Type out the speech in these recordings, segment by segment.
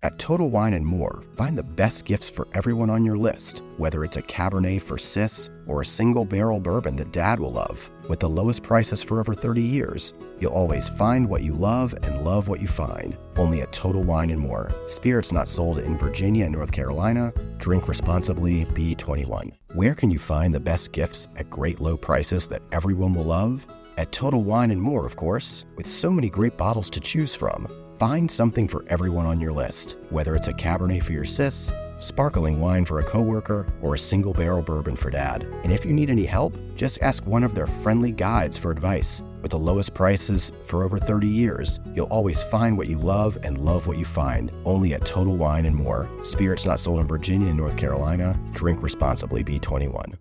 At Total Wine & More, find the best gifts for everyone on your list, whether it's a Cabernet for sis or a single barrel bourbon that Dad will love. With the lowest prices for over 30 years, you'll always find what you love and love what you find. Only at Total Wine & More. Spirits not sold in Virginia and North Carolina. Drink responsibly. Be 21. Where can you find the best gifts at great low prices that everyone will love? At Total Wine & More, of course. With so many great bottles to choose from, find something for everyone on your list, whether it's a Cabernet for your sis, sparkling wine for a coworker, or a single barrel bourbon for Dad. And if you need any help, just ask one of their friendly guides for advice. With the lowest prices for over 30 years, you'll always find what you love and love what you find. Only at Total Wine & More. Spirits not sold in Virginia and North Carolina. Drink responsibly. Be 21.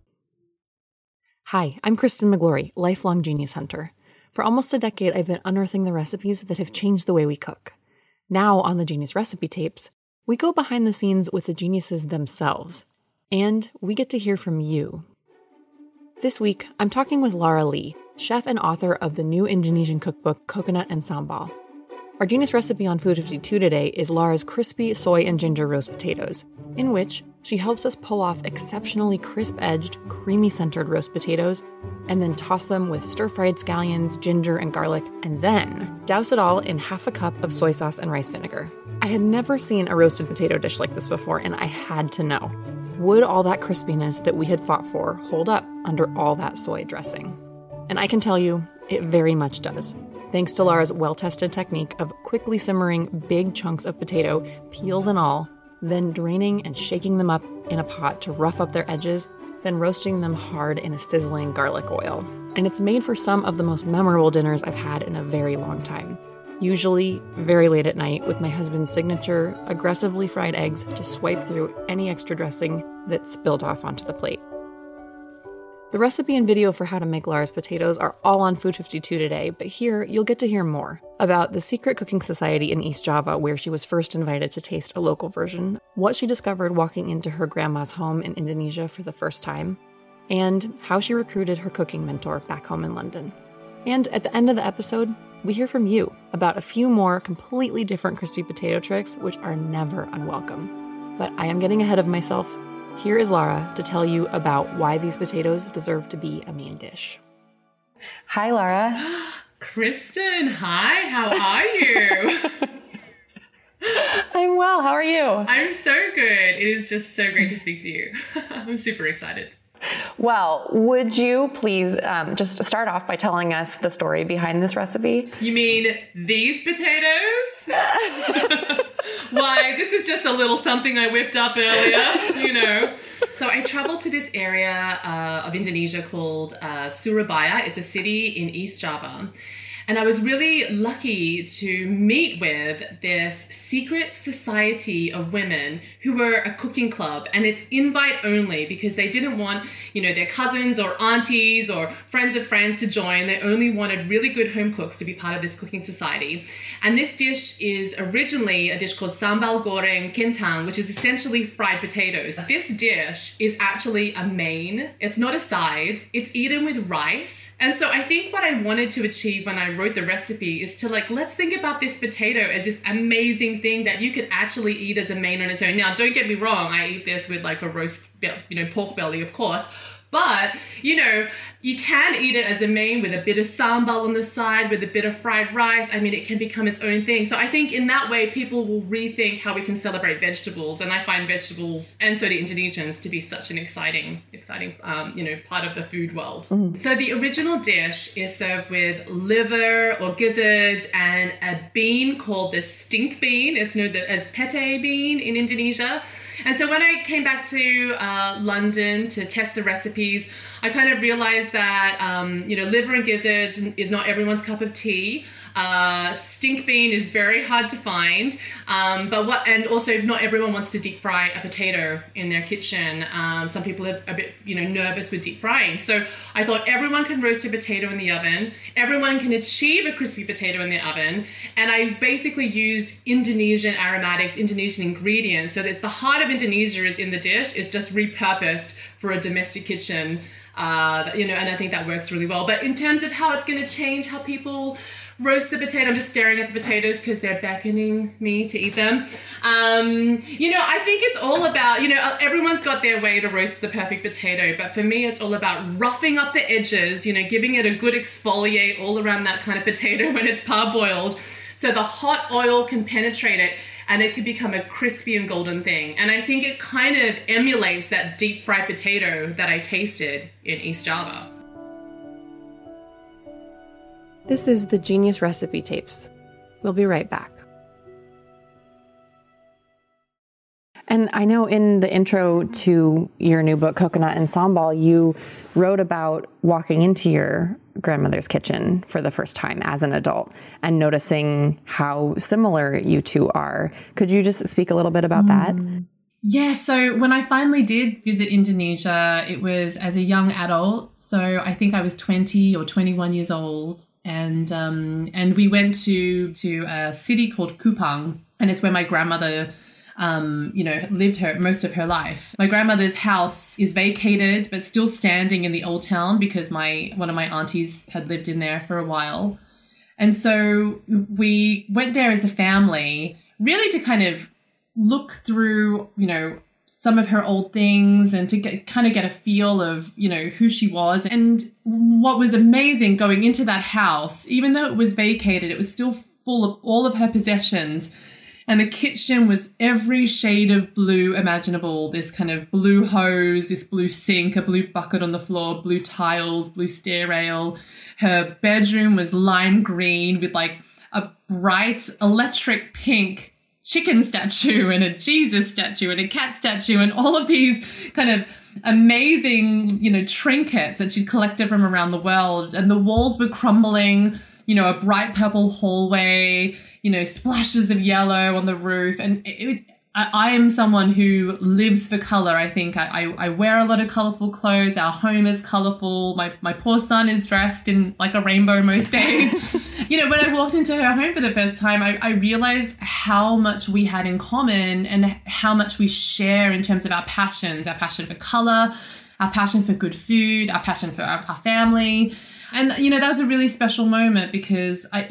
Hi, I'm Kristen McGlory, lifelong genius hunter. For almost a decade, I've been unearthing the recipes that have changed the way we cook. Now, on the Genius Recipe Tapes, we go behind the scenes with the geniuses themselves. And we get to hear from you. This week, I'm talking with Lara Lee, chef and author of the new Indonesian cookbook, Coconut and Sambal. Our Genius recipe on Food 52 today is Lara's crispy soy and ginger roast potatoes, in which she helps us pull off exceptionally crisp-edged, creamy-centered roast potatoes, and then toss them with stir-fried scallions, ginger, and garlic, and then douse it all in half a cup of soy sauce and rice vinegar. I had never seen a roasted potato dish like this before, and I had to know. Would all that crispiness that we had fought for hold up under all that soy dressing? And I can tell you, it very much does. Thanks to Lara's well-tested technique of quickly simmering big chunks of potato, peels and all, then draining and shaking them up in a pot to rough up their edges, then roasting them hard in a sizzling garlic oil. And it's made for some of the most memorable dinners I've had in a very long time. Usually very late at night with my husband's signature aggressively fried eggs to swipe through any extra dressing that spilled off onto the plate. The recipe and video for how to make Lara's potatoes are all on Food 52 today, but here you'll get to hear more about the secret cooking society in East Java where she was first invited to taste a local version, what she discovered walking into her grandma's home in Indonesia for the first time, and how she recruited her cooking mentor back home in London. And at the end of the episode, we hear from you about a few more completely different crispy potato tricks which are never unwelcome. But I am getting ahead of myself. Here is Lara to tell you about why these potatoes deserve to be a main dish. Hi, Lara. Kristen, hi, how are you? I'm well, how are you? I'm so good. It is just so great to speak to you. I'm super excited. Well, would you please just start off by telling us the story behind this recipe? You mean these potatoes? Why, this is just a little something I whipped up earlier, you know. So I traveled to this area of Indonesia called Surabaya. It's a city in East Java. And I was really lucky to meet with this secret society of women who were a cooking club, and it's invite only because they didn't want, you know, their cousins or aunties or friends of friends to join. They only wanted really good home cooks to be part of this cooking society. And this dish is originally a dish called sambal goreng kentang, which is essentially fried potatoes. This dish is actually a main. It's not a side. It's eaten with rice. And so I think what I wanted to achieve when I wrote the recipe is to let's think about this potato as this amazing thing that you could actually eat as a main on its own. Now, don't get me wrong. I eat this with a roast, pork belly, of course. But, you can eat it as a main with a bit of sambal on the side, with a bit of fried rice. I mean, it can become its own thing. So I think in that way, people will rethink how we can celebrate vegetables. And I find vegetables, and so do Indonesians, to be such an exciting, part of the food world. Mm. So the original dish is served with liver or gizzards and a bean called the stink bean. It's known as pete bean in Indonesia. And so when I came back to London to test the recipes, I kind of realized that, liver and gizzards is not everyone's cup of tea. Stink bean is very hard to find, and also not everyone wants to deep fry a potato in their kitchen. Some people are a bit, nervous with deep frying. So I thought everyone can roast a potato in the oven. Everyone can achieve a crispy potato in the oven. And I basically used Indonesian aromatics, Indonesian ingredients, so that the heart of Indonesia is in the dish is just repurposed for a domestic kitchen. And I think that works really well. But in terms of how it's going to change how people roast the potato, I'm just staring at the potatoes because they're beckoning me to eat them. I think it's all about, everyone's got their way to roast the perfect potato, but for me, it's all about roughing up the edges, giving it a good exfoliate all around that kind of potato when it's parboiled, so the hot oil can penetrate it and it can become a crispy and golden thing. And I think it kind of emulates that deep fried potato that I tasted in East Java. This is the Genius Recipe Tapes. We'll be right back. And I know in the intro to your new book, Coconut and Sambal, you wrote about walking into your grandmother's kitchen for the first time as an adult and noticing how similar you two are. Could you just speak a little bit about that? Yeah, so when I finally did visit Indonesia, it was as a young adult. So I think I was 20 or 21 years old. And we went to a city called Kupang, and it's where my grandmother lived most of her life. My grandmother's house is vacated, but still standing in the old town because one of my aunties had lived in there for a while. And so we went there as a family, really to kind of look through, some of her old things and to get a feel of, who she was. And what was amazing going into that house, even though it was vacated, it was still full of all of her possessions. And the kitchen was every shade of blue imaginable. This kind of blue hose, this blue sink, a blue bucket on the floor, blue tiles, blue stair rail. Her bedroom was lime green with like a bright electric pink chicken statue and a Jesus statue and a cat statue and all of these kind of amazing, trinkets that she'd collected from around the world. And the walls were crumbling, a bright purple hallway, splashes of yellow on the roof. And I am someone who lives for color. I think I wear a lot of colorful clothes. Our home is colorful. My poor son is dressed in like a rainbow most days. When I walked into her home for the first time, I realized how much we had in common and how much we share in terms of our passions, our passion for color, our passion for good food, our passion for our family. And, that was a really special moment because I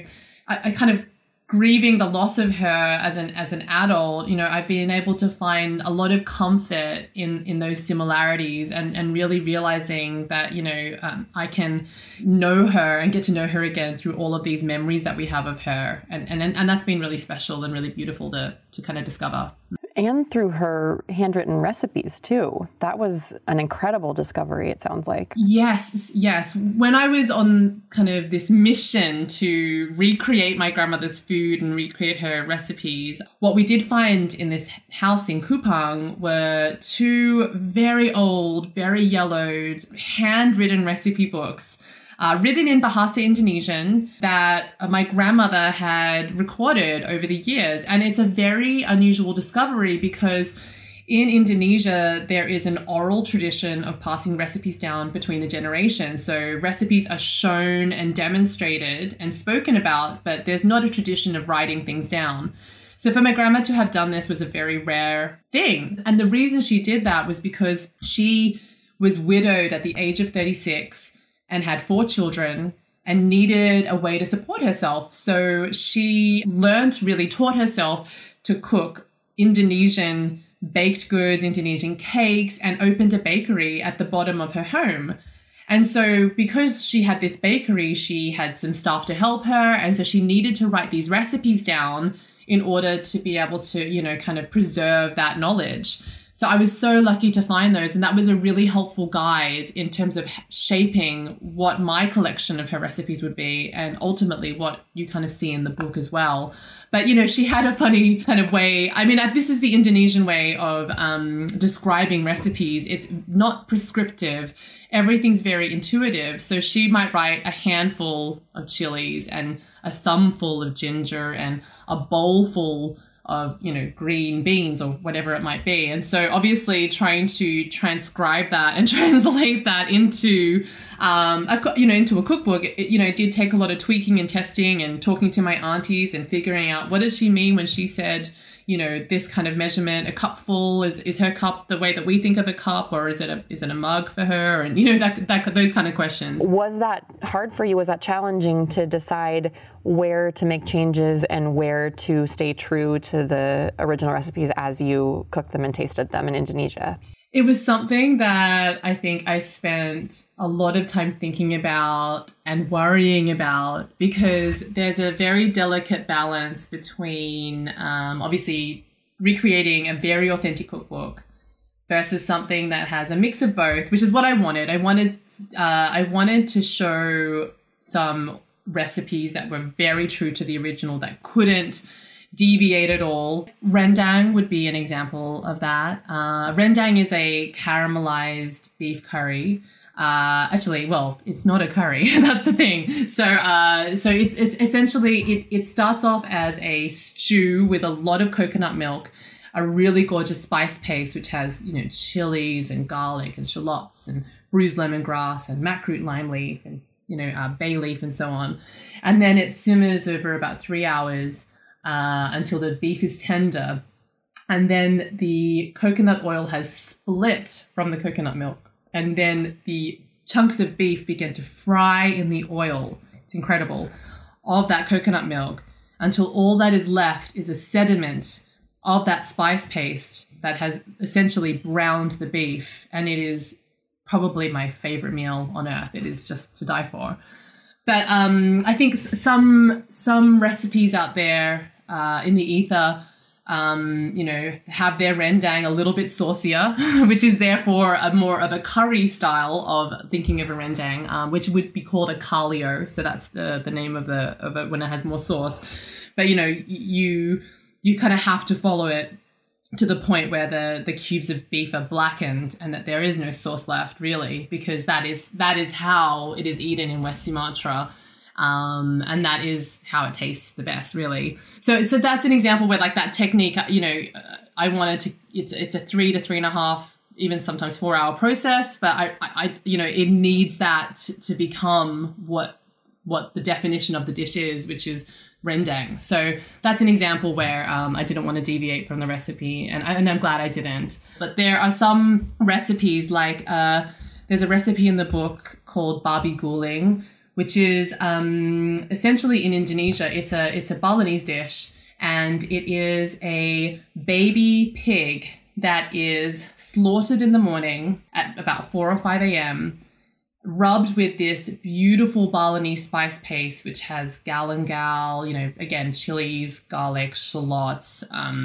kind of grieving the loss of her as an adult, I've been able to find a lot of comfort in those similarities and really realizing that, I can know her and get to know her again through all of these memories that we have of her. And that's been really special and really beautiful to kind of discover. And through her handwritten recipes, too. That was an incredible discovery, it sounds like. Yes. When I was on kind of this mission to recreate my grandmother's food and recreate her recipes, what we did find in this house in Kupang were two very old, very yellowed, handwritten recipe books. Written in Bahasa Indonesian that my grandmother had recorded over the years. And it's a very unusual discovery because in Indonesia, there is an oral tradition of passing recipes down between the generations. So recipes are shown and demonstrated and spoken about, but there's not a tradition of writing things down. So for my grandma to have done this was a very rare thing. And the reason she did that was because she was widowed at the age of 36 and had 4 children and needed a way to support herself. So she taught herself to cook Indonesian baked goods, Indonesian cakes, and opened a bakery at the bottom of her home. And so because she had this bakery, she had some staff to help her. And so she needed to write these recipes down in order to be able to, kind of preserve that knowledge. So I was so lucky to find those. And that was a really helpful guide in terms of shaping what my collection of her recipes would be and ultimately what you kind of see in the book as well. But, she had a funny kind of way. I mean, this is the Indonesian way of describing recipes. It's not prescriptive. Everything's very intuitive. So she might write a handful of chilies and a thumbful of ginger and a bowl full of, green beans or whatever it might be. And so obviously trying to transcribe that and translate that into, into a cookbook, it did take a lot of tweaking and testing and talking to my aunties and figuring out what did she mean when she said, this kind of measurement, a cupful, is her cup the way that we think of a cup, or is it a mug for her? And, those kind of questions. Was that hard for you? Was that challenging to decide where to make changes and where to stay true to the original recipes as you cooked them and tasted them in Indonesia? It was something that I think I spent a lot of time thinking about and worrying about, because there's a very delicate balance between obviously recreating a very authentic cookbook versus something that has a mix of both, which is what I wanted. I wanted to show some recipes that were very true to the original, that couldn't deviate at all. Rendang would be an example of that. Rendang is a caramelized beef curry. Actually, well, it's not a curry. That's the thing. So it's essentially, it starts off as a stew with a lot of coconut milk, a really gorgeous spice paste, which has, chilies and garlic and shallots and bruised lemongrass and macaroot lime leaf and, bay leaf and so on. And then it simmers over about 3 hours until the beef is tender. And then the coconut oil has split from the coconut milk. And then the chunks of beef begin to fry in the oil. It's incredible. Of that coconut milk, until all that is left is a sediment of that spice paste that has essentially browned the beef. And it is probably my favorite meal on earth. It is just to die for. But I think some recipes out there in the ether, have their rendang a little bit saucier, which is therefore a more of a curry style of thinking of a rendang, which would be called a kalio. So that's the name of it when it has more sauce. But you kind of have to follow it to the point where the cubes of beef are blackened and that there is no sauce left, really, because that is how it is eaten in West Sumatra. And that is how it tastes the best, really. So that's an example where, like, that technique, I wanted to, it's a 3 to 3.5, even sometimes 4 hour process, but I it needs that to become what the definition of the dish is, which is rendang. So that's an example where I didn't want to deviate from the recipe, and I'm glad I didn't. But there are some recipes, like there's a recipe in the book called babi guling, which is essentially in Indonesia, it's a Balinese dish, and it is a baby pig that is slaughtered in the morning at about 4 or 5 a.m., rubbed with this beautiful Balinese spice paste, which has galangal, again, chilies, garlic, shallots,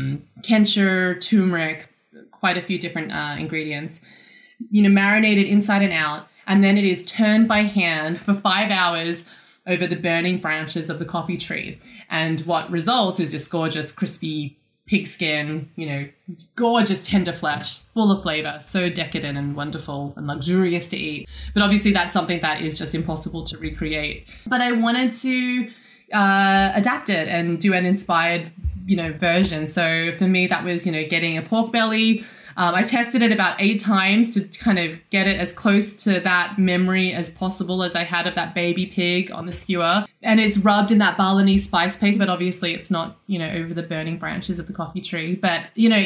kencur, turmeric, quite a few different ingredients, marinated inside and out. And then it is turned by hand for 5 hours over the burning branches of the coffee tree. And what results is this gorgeous, crispy pigskin, gorgeous tender flesh, full of flavor, so decadent and wonderful and luxurious to eat. But obviously that's something that is just impossible to recreate. But I wanted to adapt it and do an inspired, version. So for me, that was, getting a pork belly. I tested it about 8 times to kind of get it as close to that memory as possible as I had of that baby pig on the skewer. And it's rubbed in that Balinese spice paste, but obviously it's not, over the burning branches of the coffee tree. But,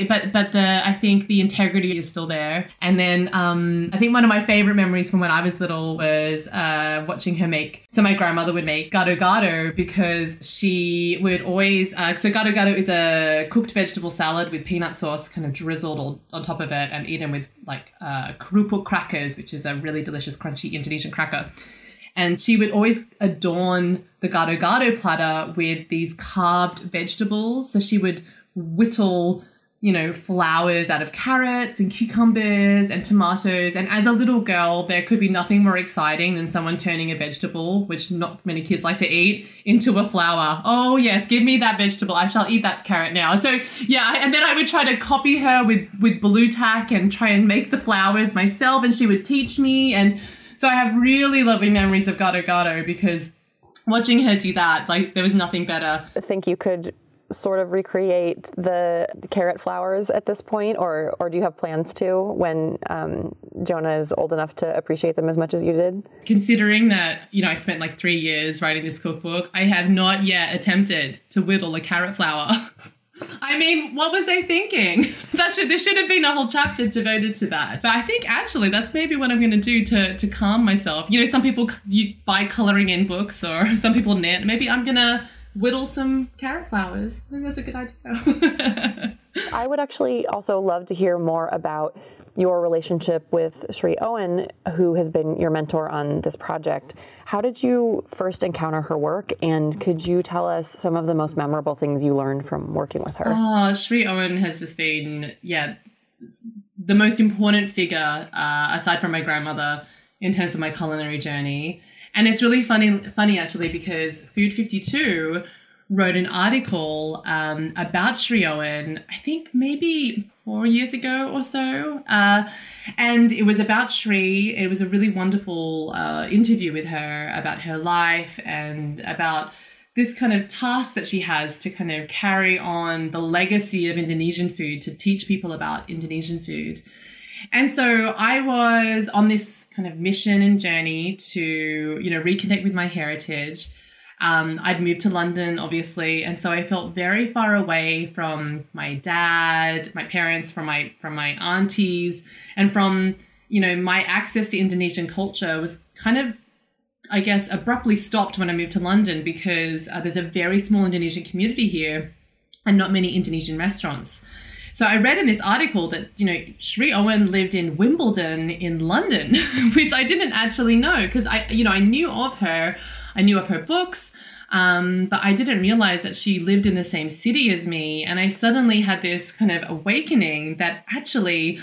I think the integrity is still there. And then I think one of my favorite memories from when I was little was watching her make. So my grandmother would make gado-gado, because she would always, so gado-gado is a cooked vegetable salad with peanut sauce kind of drizzled on top of it and eaten with kerupuk crackers, which is a really delicious, crunchy Indonesian cracker. And she would always adorn the gado-gado platter with these carved vegetables. So she would whittle, flowers out of carrots and cucumbers and tomatoes. And as a little girl, there could be nothing more exciting than someone turning a vegetable, which not many kids like to eat, into a flower. Oh, yes, give me that vegetable. I shall eat that carrot now. So, yeah, and then I would try to copy her with blue tack and try and make the flowers myself, and she would teach me. And so I have really lovely memories of gado-gado, because watching her do that, there was nothing better. I think you could sort of recreate the carrot flowers at this point, or do you have plans to when Jonah is old enough to appreciate them as much as you did? Considering that, I spent 3 years writing this cookbook, I have not yet attempted to whittle a carrot flower. I mean, what was I thinking? There should have been a whole chapter devoted to that. But I think actually that's maybe what I'm going to do to calm myself. You know, some people buy colouring in books, or some people knit. Maybe I'm going to whittle some carrot flowers. I think that's a good idea. I would actually also love to hear more about your relationship with Sri Owen, who has been your mentor on this project. How did you first encounter her work, and could you tell us some of the most memorable things you learned from working with her? Oh, Sri Owen has just been, the most important figure, aside from my grandmother, in terms of my culinary journey. And it's really funny actually, because Food 52 wrote an article about Sri Owen, I think maybe 4 years ago or so. And it was about Sri. It was a really wonderful interview with her about her life and about this kind of task that she has to kind of carry on the legacy of Indonesian food, to teach people about Indonesian food. And so I was on this kind of mission and journey to, reconnect with my heritage. I'd moved to London, obviously, and so I felt very far away from my dad, my parents, from my aunties, and from, my access to Indonesian culture was kind of, I guess, abruptly stopped when I moved to London, because there's a very small Indonesian community here and not many Indonesian restaurants. So I read in this article that, Sri Owen lived in Wimbledon in London, which I didn't actually know, because I knew of her. I knew of her books, but I didn't realize that she lived in the same city as me. And I suddenly had this kind of awakening that actually,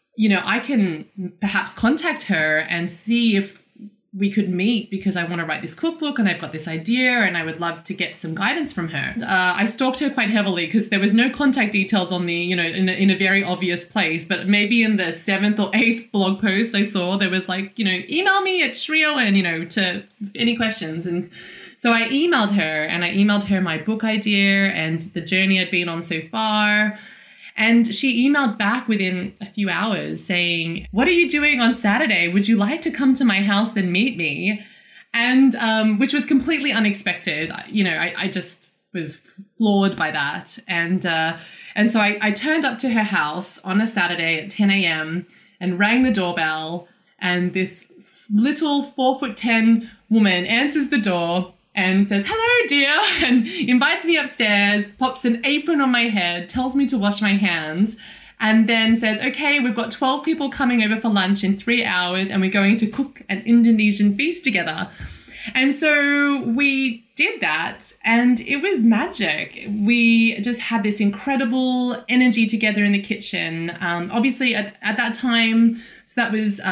I can perhaps contact her and see if we could meet, because I want to write this cookbook and I've got this idea and I would love to get some guidance from her. I stalked her quite heavily because there was no contact details on the, in a very obvious place, but maybe in the 7th or 8th blog post I saw, there was like, email me at Sri Owen, to any questions. And so I emailed her, and I emailed her my book idea and the journey I'd been on so far. And she emailed back within a few hours saying, "What are you doing on Saturday? Would you like to come to my house and meet me?" And which was completely unexpected. I just was floored by that. And so I turned up to her house on a Saturday at 10 a.m. and rang the doorbell. And this little 4'10" woman answers the door and says, "Hello, dear," and invites me upstairs, pops an apron on my head, tells me to wash my hands, and then says, "Okay, we've got 12 people coming over for lunch in 3 hours, and we're going to cook an Indonesian feast together." And so we did that, and it was magic. We just had this incredible energy together in the kitchen. Obviously, at that time, so that was...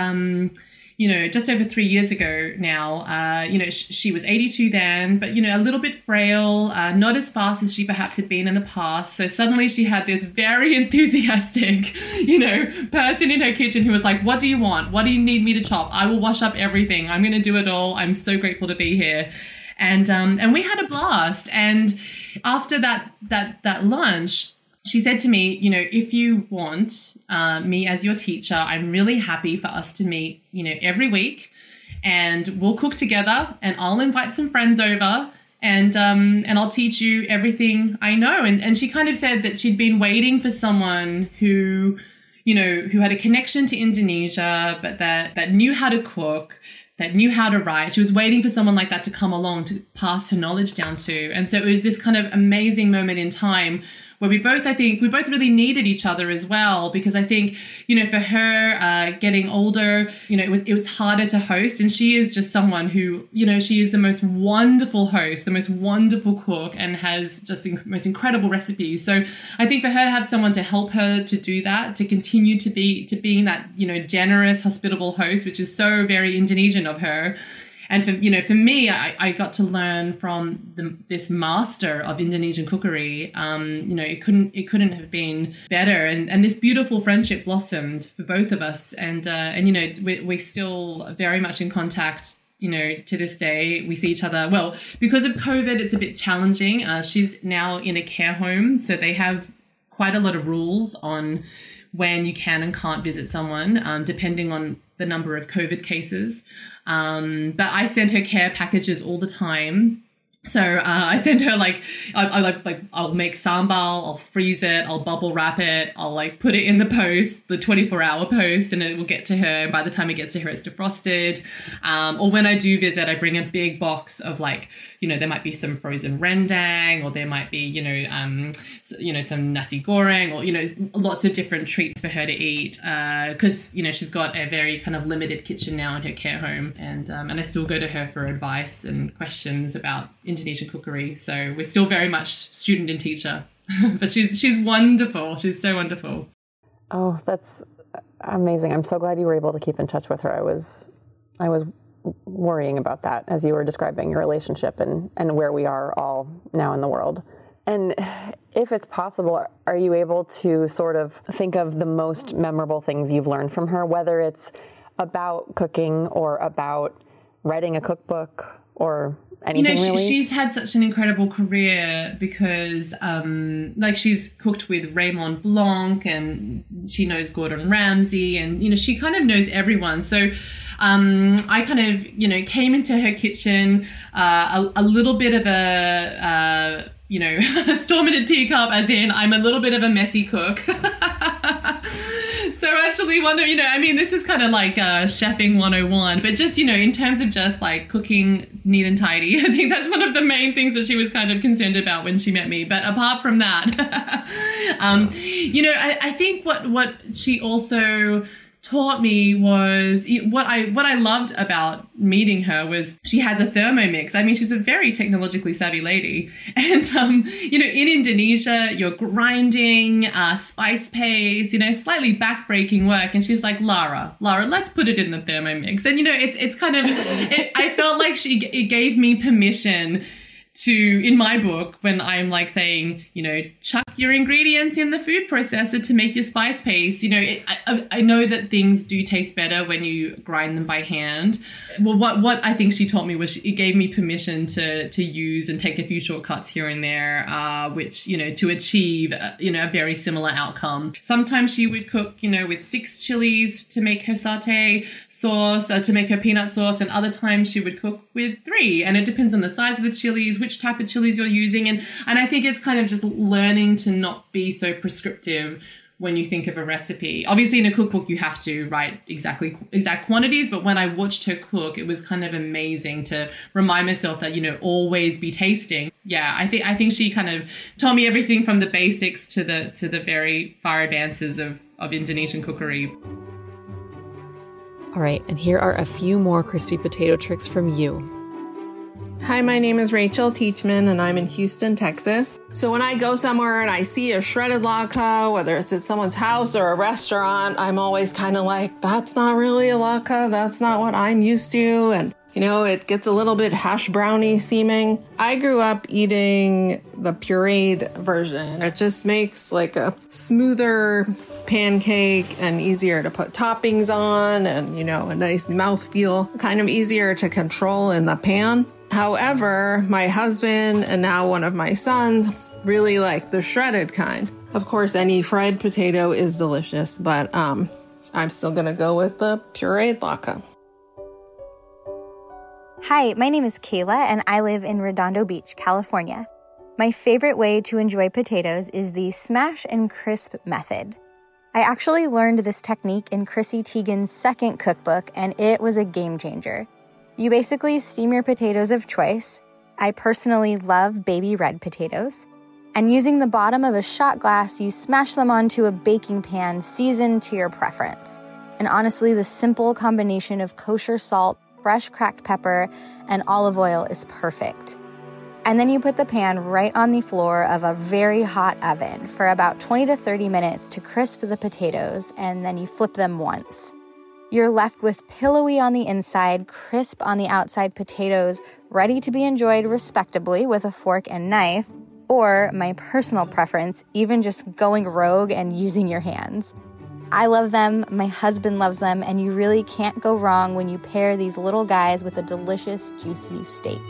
just over 3 years ago now, she was 82 then, but, a little bit frail, not as fast as she perhaps had been in the past. So suddenly she had this very enthusiastic, person in her kitchen who was like, "What do you want? What do you need me to chop? I will wash up everything. I'm going to do it all. I'm so grateful to be here." And we had a blast. And after that lunch, she said to me, "If you want me as your teacher, I'm really happy for us to meet, every week, and we'll cook together, and I'll invite some friends over, and I'll teach you everything I know." And she kind of said that she'd been waiting for someone who had a connection to Indonesia, but that knew how to cook, that knew how to write. She was waiting for someone like that to come along to pass her knowledge down to. And so it was this kind of amazing moment in time where we both really needed each other as well, because I think, for her getting older, it was harder to host. And she is just someone who, she is the most wonderful host, the most wonderful cook, and has just the most incredible recipes. So I think for her to have someone to help her to do that, to continue to being that, generous, hospitable host, which is so very Indonesian of her. And for me, I got to learn from this master of Indonesian cookery. It couldn't have been better. And this beautiful friendship blossomed for both of us. And we're still very much in contact. To this day, we see each other. Well, because of COVID, it's a bit challenging. She's now in a care home, so they have quite a lot of rules on when you can and can't visit someone, depending on the number of COVID cases. But I send her care packages all the time. So I send her I'll make sambal, I'll freeze it, I'll bubble wrap it, I'll like put it in the post, the 24-hour post, and it will get to her. And by the time it gets to her, it's defrosted. Or when I do visit, I bring a big box of like, there might be some frozen rendang, or there might be, some nasi goreng, or, lots of different treats for her to eat. Because, she's got a very kind of limited kitchen now in her care home. And I still go to her for advice and questions about Indonesian cookery. So we're still very much student and teacher. But she's wonderful. She's so wonderful. Oh, that's amazing. I'm so glad you were able to keep in touch with her. I was worrying about that as you were describing your relationship and where we are all now in the world. And if it's possible, are you able to sort of think of the most memorable things you've learned from her, whether it's about cooking or about writing a cookbook or anything really? She's had such an incredible career because she's cooked with Raymond Blanc, and she knows Gordon Ramsay, and, she kind of knows everyone. So I kind of, came into her kitchen a little bit of a storm in a teacup, as in I'm a little bit of a messy cook. So actually this is kind of like chefing 101, but just, in terms of just like cooking neat and tidy, I think that's one of the main things that she was kind of concerned about when she met me. But apart from that, I think what she also taught me was what I loved about meeting her was she has a Thermomix. I mean, she's a very technologically savvy lady. And, in Indonesia, you're grinding spice paste, slightly backbreaking work. And she's like, Lara, let's put it in the Thermomix. And, it's kind of, I felt like it gave me permission to, in my book, when I'm like saying, chuck your ingredients in the food processor to make your spice paste, I know that things do taste better when you grind them by hand. Well, what I think she taught me was it gave me permission to use and take a few shortcuts here and there, which, to achieve, a very similar outcome. Sometimes she would cook, with 6 chilies to make her satay sauce, to make her peanut sauce, and other times she would cook with 3. And it depends on the size of the chilies, which type of chilies you're using. And I think it's kind of just learning to not be so prescriptive when you think of a recipe. Obviously in a cookbook, you have to write exact quantities. But when I watched her cook, it was kind of amazing to remind myself that, always be tasting. Yeah, I think she kind of taught me everything from the basics to the very far advances of Indonesian cookery. All right, and here are a few more crispy potato tricks from you. Hi, my name is Rachel Teachman, and I'm in Houston, Texas. So when I go somewhere and I see a shredded latke, whether it's at someone's house or a restaurant, I'm always kind of like, that's not really a latke. That's not what I'm used to. And, it gets a little bit hash brownie seeming. I grew up eating the pureed version. It just makes like a smoother pancake and easier to put toppings on and, a nice mouthfeel, kind of easier to control in the pan. However, my husband and now one of my sons really like the shredded kind. Of course, any fried potato is delicious, but I'm still going to go with the pureed latke. Hi, my name is Kayla, and I live in Redondo Beach, California. My favorite way to enjoy potatoes is the smash and crisp method. I actually learned this technique in Chrissy Teigen's second cookbook, and it was a game changer. You basically steam your potatoes of choice. I personally love baby red potatoes. And using the bottom of a shot glass, you smash them onto a baking pan seasoned to your preference. And honestly, the simple combination of kosher salt, fresh cracked pepper, and olive oil is perfect. And then you put the pan right on the floor of a very hot oven for about 20 to 30 minutes to crisp the potatoes, and then you flip them once. You're left with pillowy on the inside, crisp on the outside potatoes, ready to be enjoyed respectably with a fork and knife, or, my personal preference, even just going rogue and using your hands. I love them, my husband loves them, and you really can't go wrong when you pair these little guys with a delicious, juicy steak.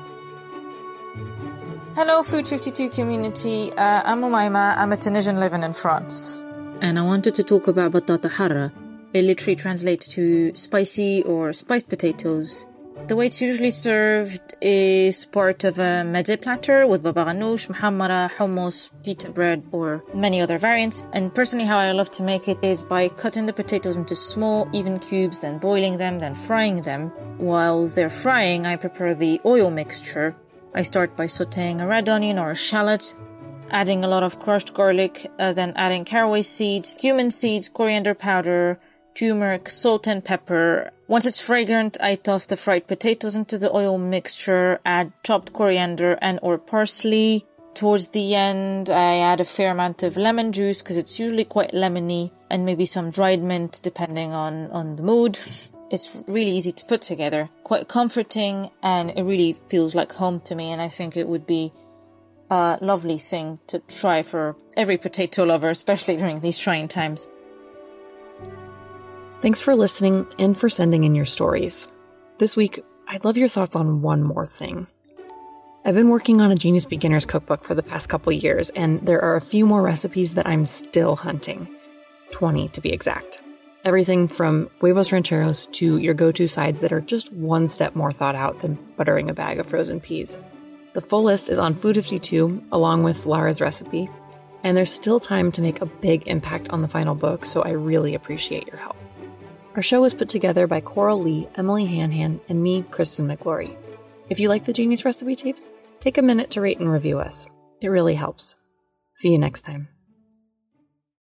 Hello, Food 52 community. I'm Umayma. I'm a Tunisian living in France. And I wanted to talk about batata hara. It literally translates to spicy or spiced potatoes. The way it's usually served is part of a meze platter with baba ghanoush, muhammara, hummus, pita bread, or many other variants. And personally, how I love to make it is by cutting the potatoes into small, even cubes, then boiling them, then frying them. While they're frying, I prepare the oil mixture. I start by sauteing a red onion or a shallot, adding a lot of crushed garlic, then adding caraway seeds, cumin seeds, coriander powder, turmeric, salt and pepper. Once it's fragrant, I toss the fried potatoes into the oil mixture, add chopped coriander and or parsley. Towards the end, I add a fair amount of lemon juice because it's usually quite lemony, and maybe some dried mint depending on the mood. It's really easy to put together, quite comforting, and it really feels like home to me, and I think it would be a lovely thing to try for every potato lover, especially during these trying times. Thanks for listening and for sending in your stories. This week, I'd love your thoughts on one more thing. I've been working on a Genius Beginner's Cookbook for the past couple years, and there are a few more recipes that I'm still hunting. 20 to be exact. Everything from huevos rancheros to your go-to sides that are just one step more thought out than buttering a bag of frozen peas. The full list is on Food 52, along with Lara's recipe, and there's still time to make a big impact on the final book, so I really appreciate your help. Our show was put together by Coral Lee, Emily Hanhan, and me, Kristen McGlory. If you like the Genius Recipe Tapes, take a minute to rate and review us. It really helps. See you next time.